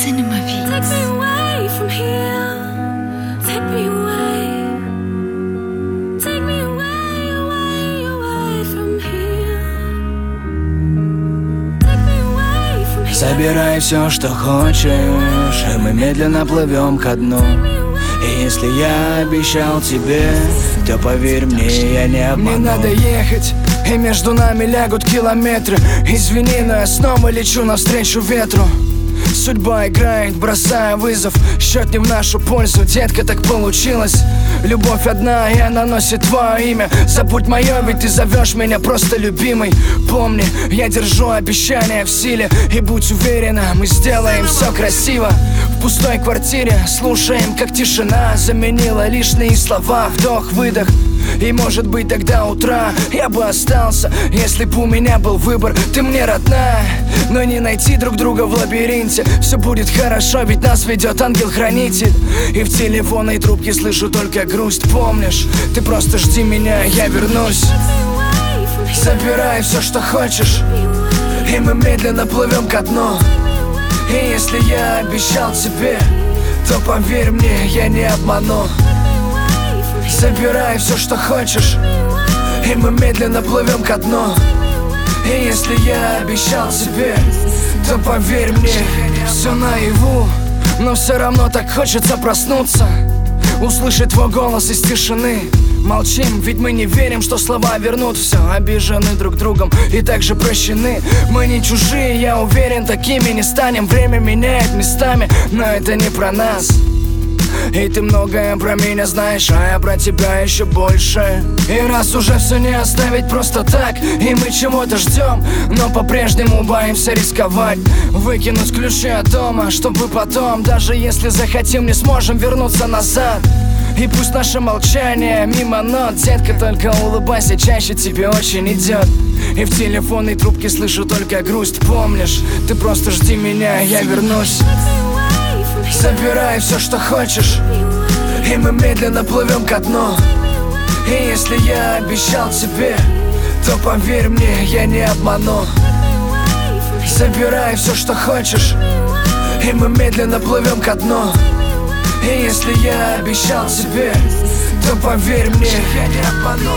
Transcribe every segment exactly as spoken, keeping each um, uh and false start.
Cinema Beats. Take me away from here. Take me away. Take me away, away, away from here. Take me away from here. Собирай все, что хочешь, и мы медленно плывем ко дну. И если я обещал тебе, то поверь мне, я не обману. Не надо ехать, и между нами лягут километры. Извини, но я снова лечу навстречу ветру. Судьба играет, бросая вызов. Счет не в нашу пользу, детка, так получилось. Любовь одна, и она носит твое имя. Забудь мое, ведь ты зовешь меня просто любимой. Помни, я держу обещания в силе. И будь уверена, мы сделаем все красиво. В пустой квартире слушаем, как тишина заменила лишние слова. Вдох-выдох. И может быть до утра я бы остался, если бы у меня был выбор. Ты мне родная, но не найти друг друга в лабиринте. Все будет хорошо, ведь нас ведет ангел-хранитель. И в телефонной трубке слышу только грусть. Помнишь, ты просто жди меня, я вернусь. Забирай все, что хочешь, и мы медленно плывем ко дну. И если я обещал тебе, то поверь мне, я не обману. Забирай все, что хочешь, и мы медленно плывем ко дну. И если я обещал тебе, то поверь мне, все наяву, но все равно так хочется проснуться, услышать твой голос из тишины. Молчим, ведь мы не верим, что слова вернут все. Обижены друг другом и также прощены. Мы не чужие, я уверен, такими не станем. Время меняет местами, но это не про нас. И ты многое про меня знаешь, а я про тебя еще больше. И раз уже все не оставить просто так, и мы чего-то ждем, но по-прежнему боимся рисковать, выкинуть ключи от дома, чтобы потом, даже если захотим, не сможем вернуться назад. И пусть наше молчание мимо нот, детка, только улыбайся, чаще тебе очень идет. И в телефонной трубке слышу только грусть. Помнишь, ты просто жди меня, я вернусь. Забирай все, что хочешь, и мы медленно плывем ко дну. И если я обещал тебе, то поверь мне, я не обману. Забирай все, что хочешь, и мы медленно плывем ко дну. И если я обещал тебе, то поверь мне, я не обману.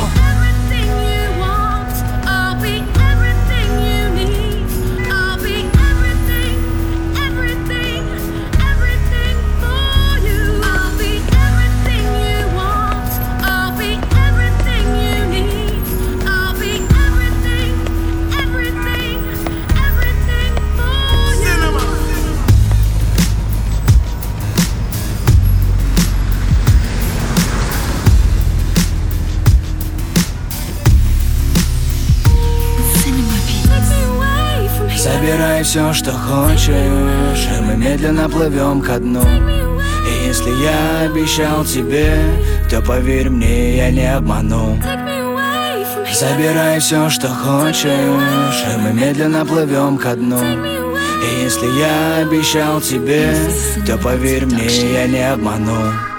Забирай все, что хочешь, и мы медленно плывем ко дну. И если я обещал тебе, то поверь мне, я не обману. Забирай все, что хочешь, и мы медленно плывем ко дну. И если я обещал тебе, то поверь мне, я не обману.